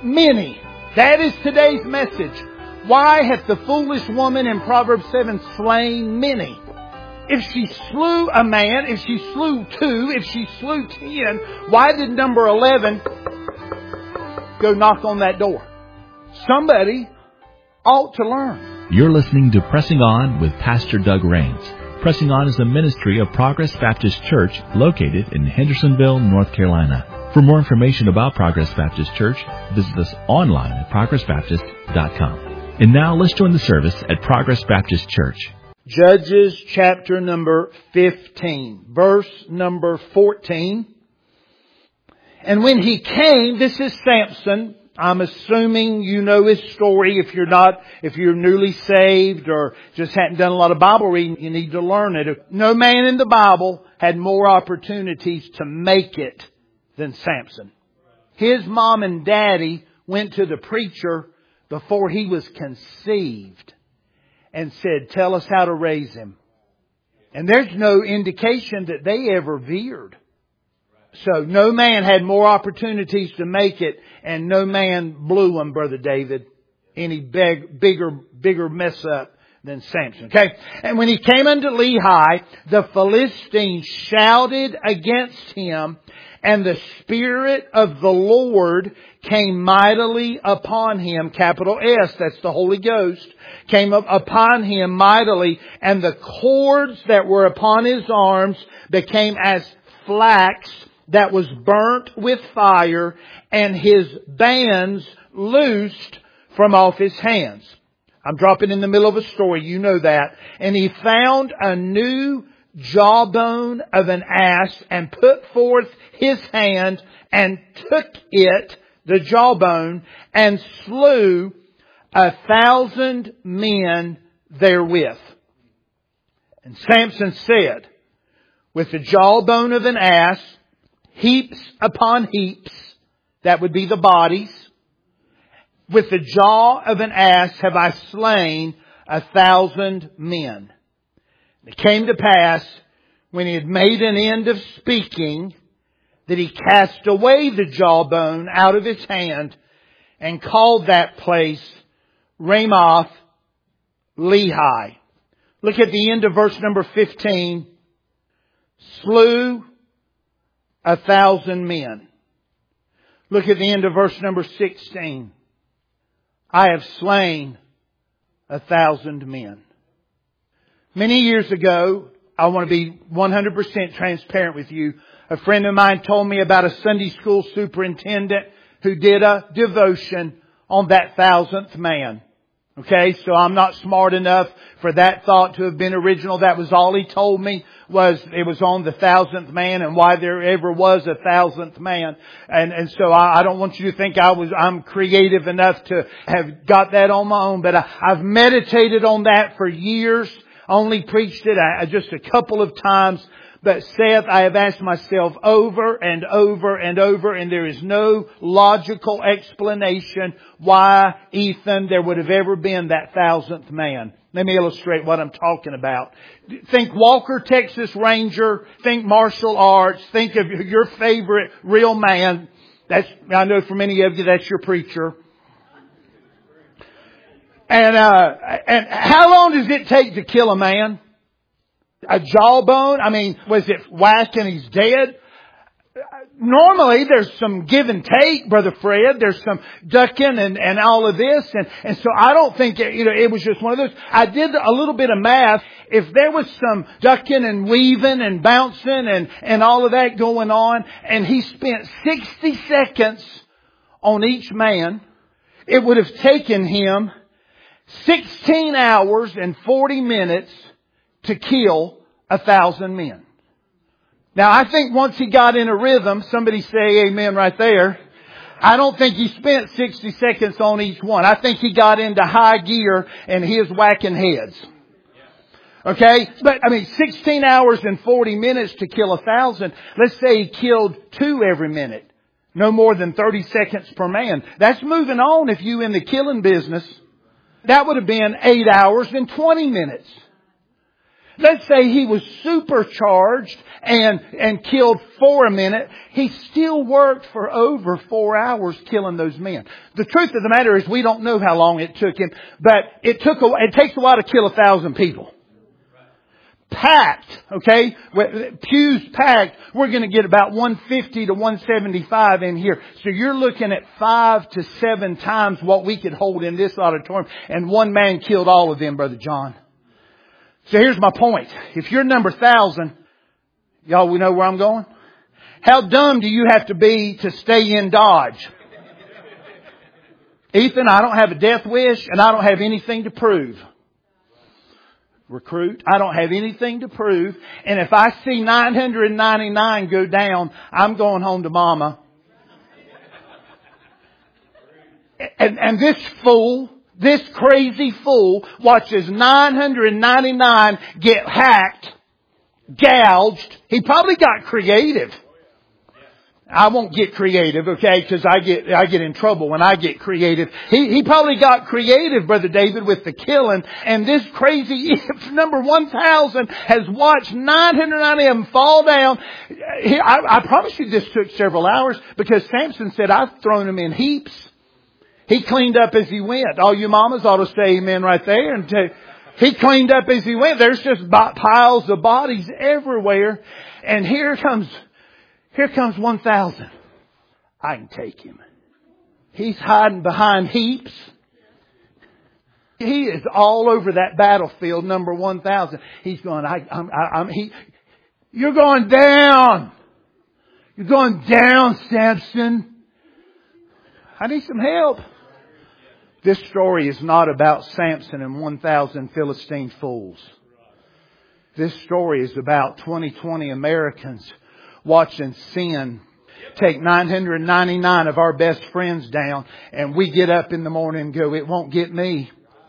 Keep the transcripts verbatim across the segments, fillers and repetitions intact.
many. That is today's message. Why hath the foolish woman in Proverbs seven slain many? If she slew a man, if she slew two, if she slew ten, why did number eleven go knock on that door? Somebody ought to learn. You're listening to Pressing On with Pastor Doug Rains. Pressing On is a ministry of Progress Baptist Church located in Hendersonville, North Carolina. For more information about Progress Baptist Church, visit us online at progress baptist dot com. And now let's join the service at Progress Baptist Church. Judges chapter number fifteen, verse number fourteen. And when he came, this is Samson. I'm assuming you know his story. If you're not, if you're newly saved or just hadn't done a lot of Bible reading, you need to learn it. No man in the Bible had more opportunities to make it than Samson. His mom and daddy went to the preacher before he was conceived and said, tell us how to raise him. And there's no indication that they ever veered. So no man had more opportunities to make it, and no man blew them, Brother David, any big, bigger, bigger mess up than Samson. Okay. And when he came unto Lehi, the Philistines shouted against him, and the Spirit of the Lord came mightily upon him, capital S, that's the Holy Ghost, came up upon him mightily, and the cords that were upon his arms became as flax that was burnt with fire, and his bands loosed from off his hands. I'm dropping in the middle of a story, you know that. And he found a new jawbone of an ass and put forth his hand and took it, the jawbone, and slew a thousand men therewith. And Samson said, with the jawbone of an ass, heaps upon heaps, that would be the bodies, with the jaw of an ass have I slain a thousand men. It came to pass, when he had made an end of speaking, that he cast away the jawbone out of his hand and called that place Ramoth Lehi. Look at the end of verse number fifteen. Slew a thousand men. Look at the end of verse number sixteen. I have slain a thousand men. Many years ago, I want to be one hundred percent transparent with you. A friend of mine told me about a Sunday school superintendent who did a devotion on that thousandth man. Okay, so I'm not smart enough for that thought to have been original. That was all he told me, was it was on the thousandth man and why there ever was a thousandth man. And, and so I, I don't want you to think I was, I'm creative enough to have got that on my own, but I, I've meditated on that for years. Only preached it uh, just a couple of times. But Seth, I have asked myself over and over and over, and there is no logical explanation why, Ethan, there would have ever been that thousandth man. Let me illustrate what I'm talking about. Think Walker, Texas Ranger. Think martial arts. Think of your favorite real man. That's, I know for many of you, that's your preacher. And, uh, and how long does it take to kill a man? A jawbone? I mean, was it whack and he's dead? Normally there's some give and take, Brother Fred. There's some ducking and, and all of this. And, and so I don't think it, you know, it was just one of those. I did a little bit of math. If there was some ducking and weaving and bouncing and, and all of that going on, and he spent sixty seconds on each man, it would have taken him sixteen hours and forty minutes to kill a thousand men. Now, I think once he got in a rhythm, somebody say amen right there. I don't think he spent sixty seconds on each one. I think he got into high gear and he is whacking heads. Okay? But, I mean, sixteen hours and forty minutes to kill a thousand. Let's say he killed two every minute. No more than thirty seconds per man. That's moving on if you in the killing business. That would have been eight hours and twenty minutes. Let's say he was supercharged and, and killed four a minute. He still worked for over four hours killing those men. The truth of the matter is we don't know how long it took him, but it took a, it takes a while to kill a thousand people. Packed, okay? Pews packed. We're going to get about one fifty to one seventy-five in here. So you're looking at five to seven times what we could hold in this auditorium. And one man killed all of them, Brother John. So here's my point. If you're number thousand, y'all, we know where I'm going? How dumb do you have to be to stay in Dodge? Ethan, I don't have a death wish and I don't have anything to prove. Recruit, I don't have anything to prove. And if I see nine hundred ninety-nine go down, I'm going home to Mama. And, and this fool, this crazy fool watches nine hundred ninety-nine get hacked, gouged. He probably got creative. I won't get creative, okay, because I get I get in trouble when I get creative. He he probably got creative, Brother David, with the killing. And this crazy if number one thousand has watched nine hundred ninety of them fall down. He, I, I promise you this took several hours because Samson said, I've thrown them in heaps. He cleaned up as he went. All you mamas ought to say amen right there. And to, he cleaned up as he went. There's just piles of bodies everywhere. And here comes... Here comes one thousand. I can take him. He's hiding behind heaps. He is all over that battlefield, number one thousand. He's going, I, I'm, I, I'm, he, you're going down. You're going down, Samson. I need some help. This story is not about Samson and one thousand Philistine fools. This story is about twenty twenty Americans watching sin take nine hundred ninety-nine of our best friends down, and we get up in the morning and go, it won't get me.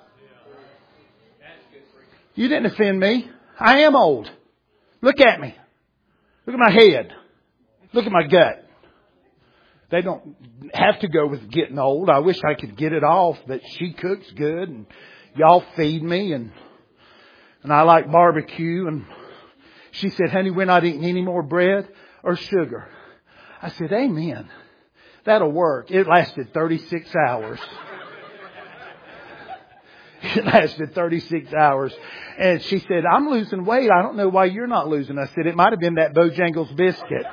You didn't offend me. I am old. Look at me. Look at my head. Look at my gut. They don't have to go with getting old. I wish I could get it off, but she cooks good and y'all feed me and and I like barbecue. And she said, honey, we're not eating any more bread or sugar. I said, amen. That'll work. It lasted thirty-six hours. It lasted thirty-six hours. And she said, I'm losing weight. I don't know why you're not losing. I said, it might have been that Bojangles biscuit.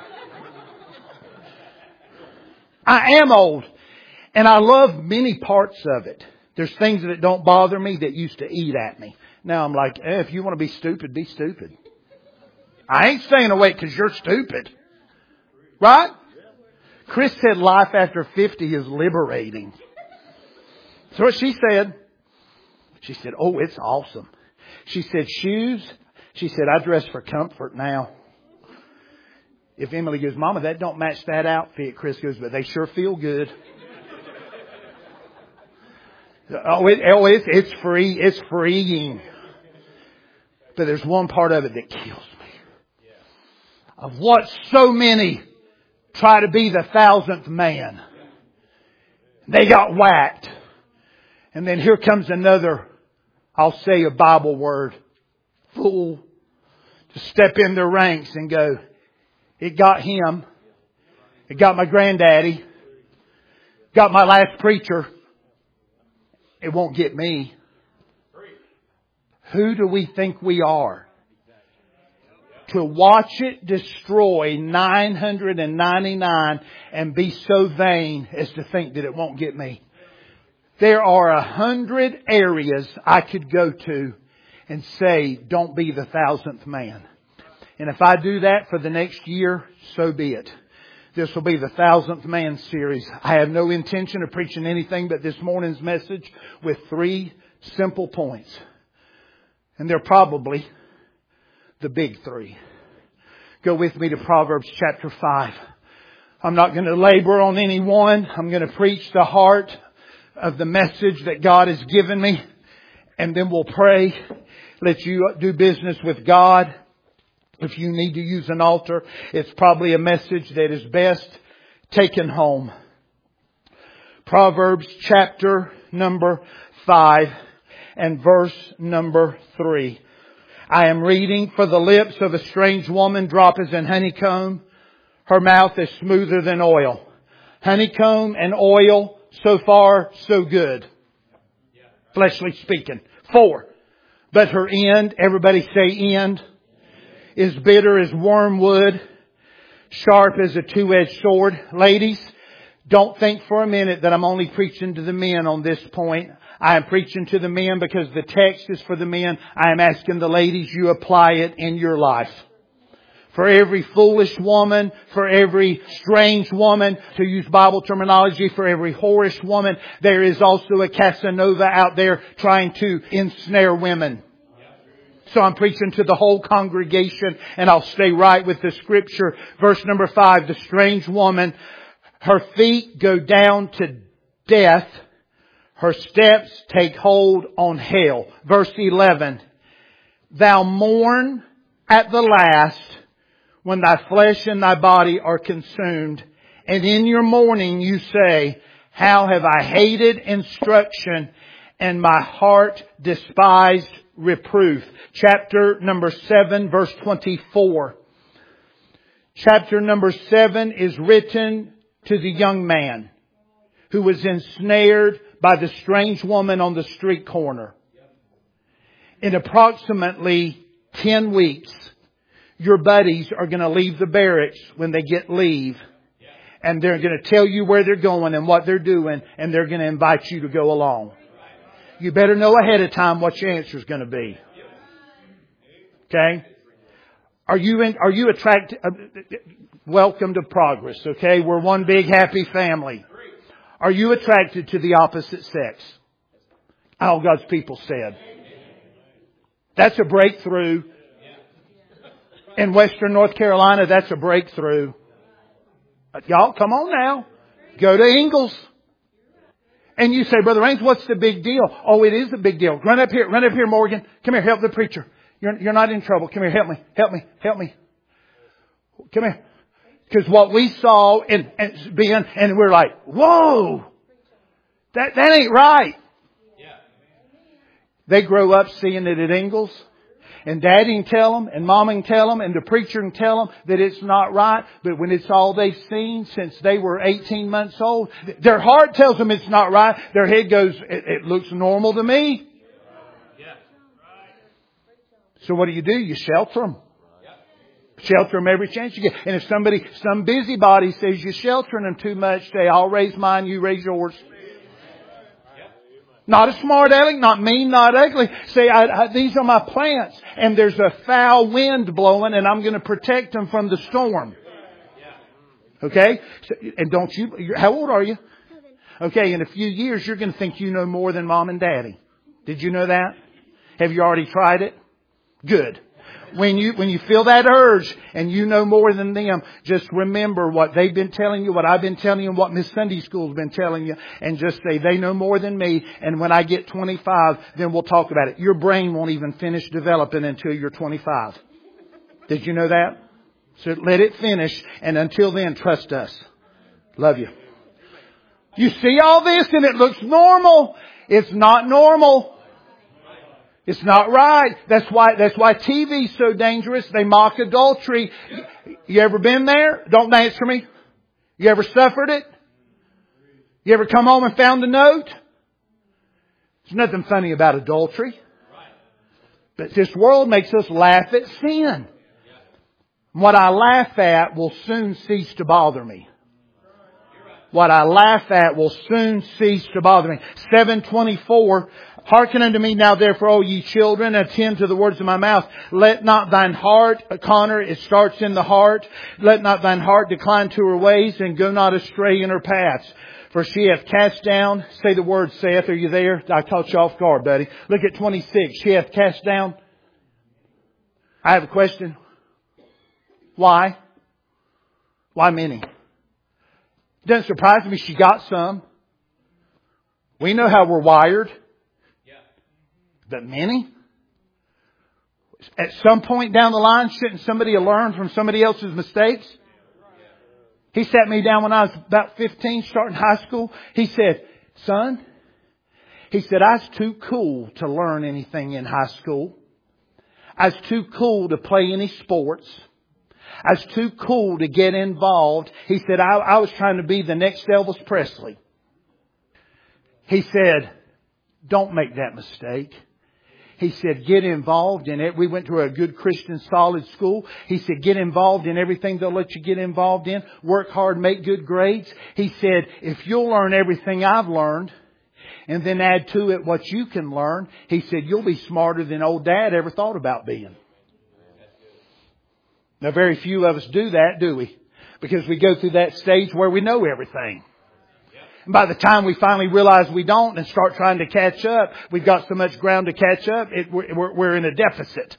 I am old. And I love many parts of it. There's things that don't bother me that used to eat at me. Now I'm like, eh, if you want to be stupid, be stupid. I ain't staying awake because you're stupid. Right? Chris said life after fifty is liberating. So what she said, she said, oh, it's awesome. She said, shoes. She said, I dress for comfort now. If Emily goes, Mama, that don't match that outfit. Chris goes, but they sure feel good. oh, it, oh it's, it's free. It's freeing. But there's one part of it that kills me. I've watched so many try to be the thousandth man. They got whacked. And then here comes another, I'll say a Bible word, fool, to step in their ranks and go, it got him. It got my granddaddy. Got my last preacher. It won't get me. Who do we think we are? To watch it destroy nine hundred ninety-nine and be so vain as to think that it won't get me. There are a hundred areas I could go to and say, don't be the thousandth man. And if I do that for the next year, so be it. This will be the thousandth man series. I have no intention of preaching anything but this morning's message with three simple points. And they're probably the big three. Go with me to Proverbs chapter five. I'm not going to labor on any one. I'm going to preach the heart of the message that God has given me. And then we'll pray. Let you do business with God. If you need to use an altar, it's probably a message that is best taken home. Proverbs chapter number five and verse number three. I am reading, for the lips of a strange woman drop as in honeycomb. Her mouth is smoother than oil. Honeycomb and oil, so far, so good. Fleshly speaking. Four. But her end, everybody say end, is bitter as wormwood, sharp as a two-edged sword. Ladies, don't think for a minute that I'm only preaching to the men on this point. I am preaching to the men because the text is for the men. I am asking the ladies, you apply it in your life. For every foolish woman, for every strange woman, to use Bible terminology, for every whorish woman, there is also a Casanova out there trying to ensnare women. So I'm preaching to the whole congregation, and I'll stay right with the scripture. Verse number five, the strange woman, her feet go down to death, her steps take hold on hell. Verse eleven, thou mourn at the last, when thy flesh and thy body are consumed, and in your mourning you say, how have I hated instruction, and my heart despised reproof. Chapter number seven, verse twenty-four. Chapter number seven is written to the young man who was ensnared by the strange woman on the street corner. In approximately ten weeks, your buddies are going to leave the barracks when they get leave. And they're going to tell you where they're going and what they're doing. And they're going to invite you to go along. You better know ahead of time what your answer is going to be. Okay? Are you in, are you attracted? Uh, welcome to Progress. Okay? We're one big happy family. Are you attracted to the opposite sex? All God's people said. That's a breakthrough. In Western North Carolina, that's a breakthrough. Y'all, come on now. Go to Ingalls. And you say, Brother Raines, what's the big deal? Oh, it is a big deal. Run up here. Run up here, Morgan. Come here. Help the preacher. You're, you're not in trouble. Come here. Help me. Help me. Help me. Come here. Because what we saw and, and being, and we're like, whoa, that, that ain't right. They grow up seeing it at Ingalls. And Daddy can tell them, and Mama can tell them, and the preacher can tell them that it's not right. But when it's all they've seen since they were eighteen months old, their heart tells them it's not right. Their head goes, it, it looks normal to me. So what do you do? You shelter them. Shelter them every chance you get. And if somebody, some busybody says you're sheltering them too much, say, I'll raise mine, you raise yours. Not a smart aleck, not mean, not ugly. Say, I, I, these are my plants, and there's a foul wind blowing, and I'm going to protect them from the storm. Okay? So, and don't you, how old are you? Okay, in a few years, you're going to think you know more than Mom and Daddy. Did you know that? Have you already tried it? Good. When you, when you feel that urge and you know more than them, just remember what they've been telling you, what I've been telling you, and what Miss Sunday School's been telling you, and just say, they know more than me, and when I get twenty-five, then we'll talk about it. Your brain won't even finish developing until you're twenty-five. Did you know that? So let it finish, and until then, trust us. Love you. You see all this and it looks normal. It's not normal. It's not right. That's why, that's why T V's so dangerous. They mock adultery. You ever been there? Don't answer me. You ever suffered it? You ever come home and found a note? There's nothing funny about adultery. But this world makes us laugh at sin. What I laugh at will soon cease to bother me. What I laugh at will soon cease to bother me. seven twenty-four. Hearken unto me now therefore, O ye children, attend to the words of my mouth. Let not thine heart, Connor, it starts in the heart. Let not thine heart decline to her ways, and go not astray in her paths. For she hath cast down, say the word, saith, are you there? I caught you off guard, buddy. Look at twenty-six. She hath cast down. I have a question. Why? Why many? Doesn't surprise me she got some. We know how we're wired. But many? At some point down the line, shouldn't somebody have learned from somebody else's mistakes? He sat me down when I was about fifteen, starting high school. He said, son, he said, I was too cool to learn anything in high school. I was too cool to play any sports. I was too cool to get involved. He said, I, I was trying to be the next Elvis Presley. He said, don't make that mistake. He said, get involved in it. We went to a good Christian solid school. He said, get involved in everything they'll let you get involved in. Work hard, make good grades. He said, if you'll learn everything I've learned and then add to it what you can learn, he said, you'll be smarter than old Dad ever thought about being. Now, very few of us do that, do we? Because we go through that stage where we know everything. And by the time we finally realize we don't and start trying to catch up, we've got so much ground to catch up, it, we're, we're in a deficit.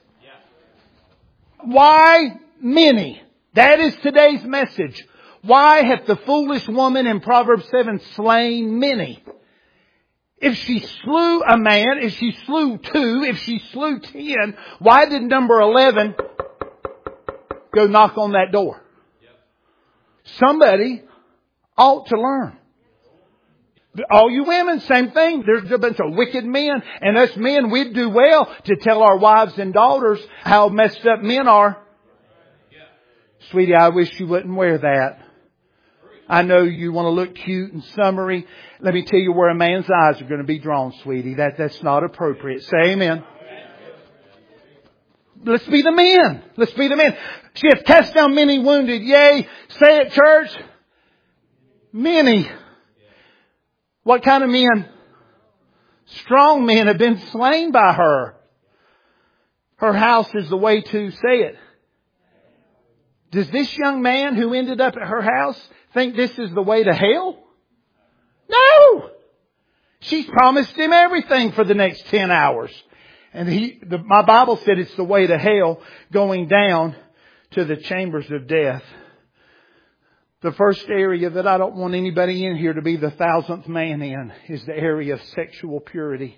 Why many? That is today's message. Why hath the foolish woman in Proverbs seven slain many? If she slew a man, if she slew two, if she slew ten, why did number eleven go knock on that door? Somebody ought to learn. All you women, same thing. There's a bunch of wicked men. And us men, we'd do well to tell our wives and daughters how messed up men are. Sweetie, I wish you wouldn't wear that. I know you want to look cute and summery. Let me tell you where a man's eyes are going to be drawn, sweetie. That, that's not appropriate. Say amen. Let's be the men. Let's be the men. She hath cast down many wounded. Yea, say it, church. Many. What kind of men? Strong men have been slain by her. Her house is the way to say it. Does this young man who ended up at her house think this is the way to hell? No! She's promised him everything for the next ten hours. And he, the, my Bible said it's the way to hell, going down to the chambers of death. The first area that I don't want anybody in here to be the thousandth man in is the area of sexual purity.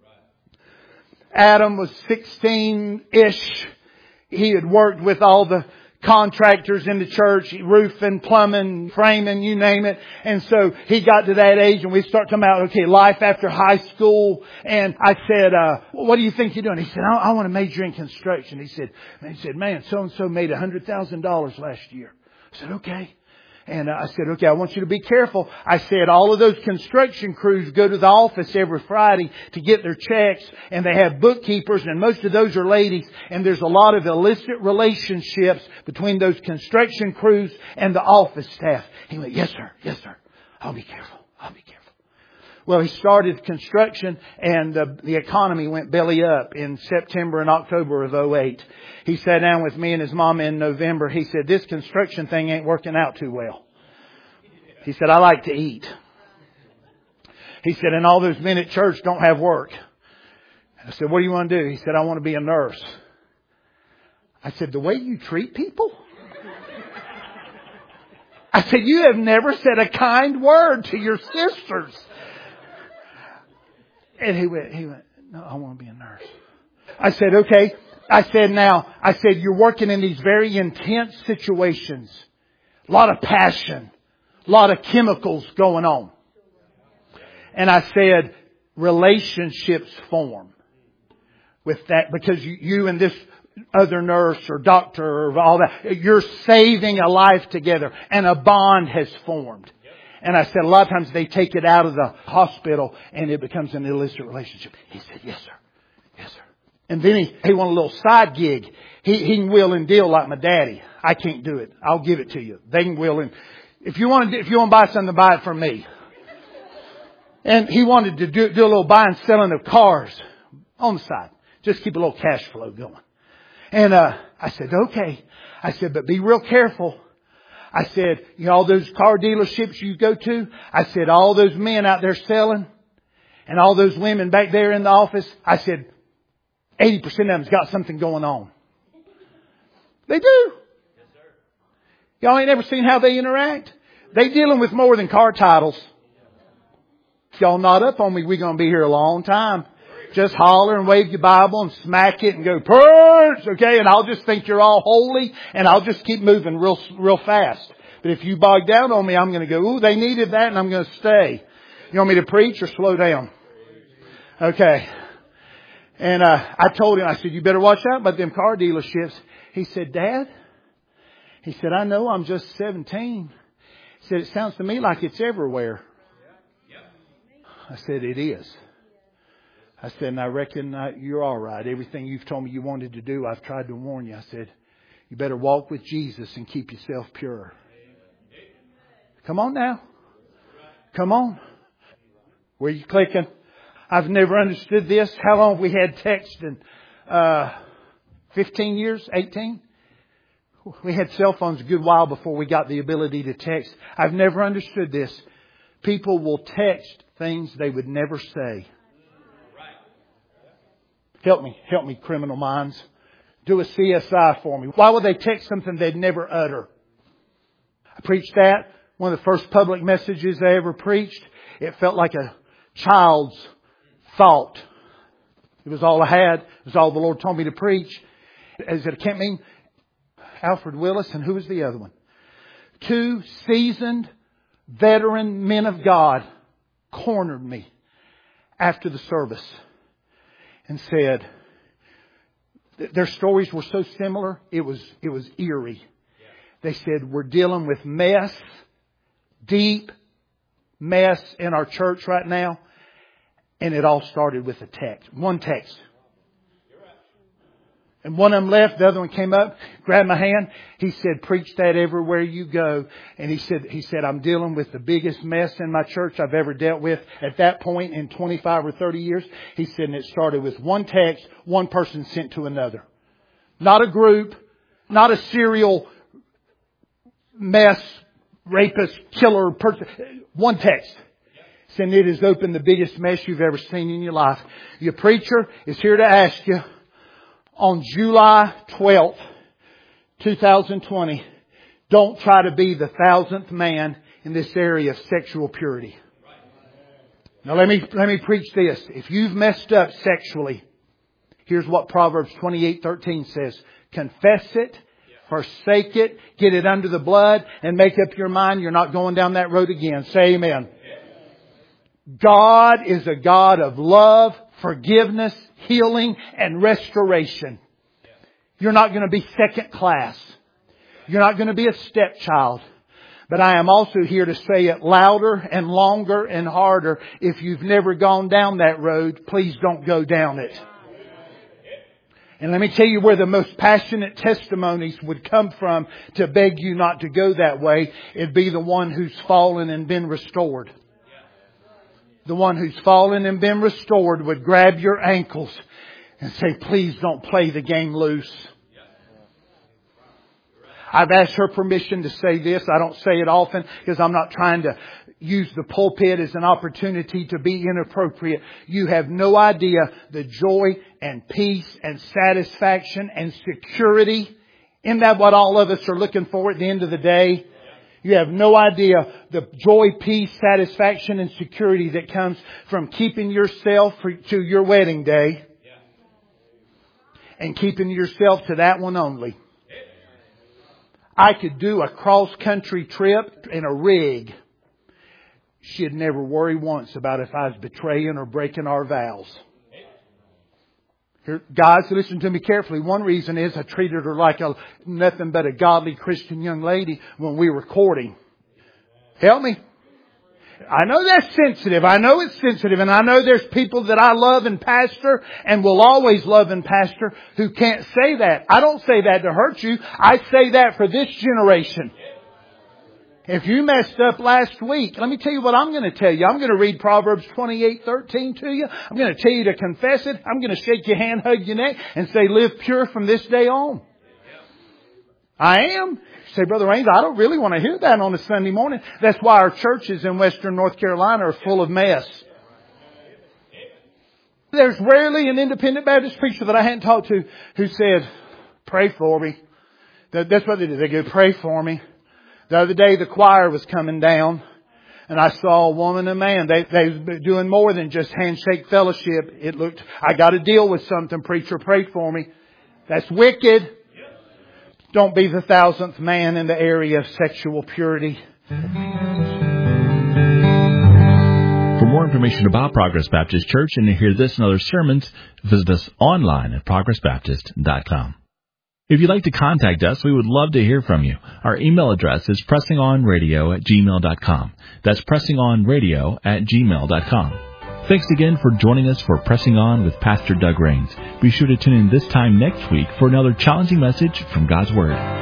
Adam was sixteen-ish. He had worked with all the contractors in the church, roofing, plumbing, framing, you name it. And so he got to that age and we start talking about, okay, life after high school. And I said, uh, what do you think you're doing? He said, I, I want to major in construction. He said, he said, man, so-and-so made one hundred thousand dollars last year. I said, okay. And I said, okay, I want you to be careful. I said, all of those construction crews go to the office every Friday to get their checks. And they have bookkeepers, and most of those are ladies. And there's a lot of illicit relationships between those construction crews and the office staff. He went, yes, sir. Yes, sir. I'll be careful. I'll be careful. Well, he started construction, and uh, the economy went belly up in September and October of oh eight. He sat down with me and his mama in November. He said, this construction thing ain't working out too well. He said, I like to eat. He said, and all those men at church don't have work. I said, what do you want to do? He said, I want to be a nurse. I said, the way you treat people? I said, you have never said a kind word to your sisters. And he went, he went, no, I want to be a nurse. I said, okay. I said, now, I said, you're working in these very intense situations. A lot of passion. A lot of chemicals going on. And I said, relationships form with that because you, you and this other nurse or doctor or all that, you're saving a life together and a bond has formed. And I said, a lot of times they take it out of the hospital and it becomes an illicit relationship. He said, yes, sir. Yes, sir. And then he, he wanted a little side gig. He, he can wheel and deal like my daddy. I can't do it. I'll give it to you. They can wheel and, if you want to, if you want to buy something, buy it from me. And he wanted to do, do a little buying and selling of cars on the side. Just keep a little cash flow going. And, uh, I said, okay. I said, but be real careful. I said, you know, all those car dealerships you go to, I said, all those men out there selling and all those women back there in the office, I said, eighty percent of them's got something going on. They do. Y'all ain't ever seen how they interact? They dealing with more than car titles. If y'all not up on me, we're going to be here a long time. Just holler and wave your Bible and smack it and go, purge, okay? And I'll just think you're all holy and I'll just keep moving real, real fast. But if you bog down on me, I'm going to go, ooh, they needed that and I'm going to stay. You want me to preach or slow down? Okay. And uh, I told him, I said, you better watch out about them car dealerships. He said, Dad, he said, I know I'm just seventeen. He said, it sounds to me like it's everywhere. I said, it is. I said, and I reckon uh, you're all right. Everything you've told me you wanted to do, I've tried to warn you. I said, you better walk with Jesus and keep yourself pure. Come on now. Come on. Where you clicking? I've never understood this. How long have we had text? And uh, fifteen years? eighteen? We had cell phones a good while before we got the ability to text. I've never understood this. People will text things they would never say. Help me. Help me, criminal minds. Do a C S I for me. Why would they text something they'd never utter? I preached that. One of the first public messages I ever preached. It felt like a child's thought. It was all I had. It was all the Lord told me to preach. As it can't mean Alfred Willis, and who was the other one? Two seasoned, veteran men of God cornered me after the service and said, their stories were so similar, it was it was eerie. They said, we're dealing with mess, deep mess in our church right now. And it all started with a text. One text. And one of them left. The other one came up, grabbed my hand. He said, preach that everywhere you go. And he said, he said, I'm dealing with the biggest mess in my church I've ever dealt with at that point in twenty-five or thirty years. He said, and it started with one text, one person sent to another. Not a group, not a serial mess, rapist, killer person. One text. And it has opened the biggest mess you've ever seen in your life. Your preacher is here to ask you on July twelfth, twenty twenty, don't try to be the thousandth man in this area of sexual purity. Now let me, let me preach this. If you've messed up sexually, here's what Proverbs twenty-eight thirteen says. Confess it, forsake it, get it under the blood, and make up your mind you're not going down that road again. Say amen. God is a God of love, forgiveness, healing, and restoration. You're not going to be second class. You're not going to be a stepchild. But I am also here to say it louder and longer and harder. If you've never gone down that road, please don't go down it. And let me tell you where the most passionate testimonies would come from to beg you not to go that way. It'd be the one who's fallen and been restored. The one who's fallen and been restored would grab your ankles and say, please don't play the game loose. I've asked her permission to say this. I don't say it often because I'm not trying to use the pulpit as an opportunity to be inappropriate. You have no idea the joy and peace and satisfaction and security. Isn't that what all of us are looking for at the end of the day? You have no idea the joy, peace, satisfaction, and security that comes from keeping yourself to your wedding day and keeping yourself to that one only. I could do a cross-country trip in a rig. She'd never worry once about if I was betraying or breaking our vows. Here, guys, listen to me carefully. One reason is I treated her like a nothing but a godly Christian young lady when we were courting. Help me. I know that's sensitive. I know it's sensitive. And I know there's people that I love and pastor and will always love and pastor who can't say that. I don't say that to hurt you. I say that for this generation. If you messed up last week, let me tell you what I'm going to tell you. I'm going to read Proverbs twenty-eight thirteen to you. I'm going to tell you to confess it. I'm going to shake your hand, hug your neck, and say, live pure from this day on. I am. You say, Brother Raines, I don't really want to hear that on a Sunday morning. That's why our churches in Western North Carolina are full of mess. There's rarely an independent Baptist preacher that I hadn't talked to who said, pray for me. That's what they do. They go, pray for me. The other day, the choir was coming down, and I saw a woman and a man. They they were doing more than just handshake fellowship. It looked, I got to deal with something. Preacher, pray for me. That's wicked. Don't be the thousandth man in the area of sexual purity. For more information about Progress Baptist Church and to hear this and other sermons, visit us online at progress baptist dot com. If you'd like to contact us, we would love to hear from you. Our email address is pressingonradio at gmail dot com. That's pressingonradio at gmail dot com. Thanks again for joining us for Pressing On with Pastor Doug Rains. Be sure to tune in this time next week for another challenging message from God's Word.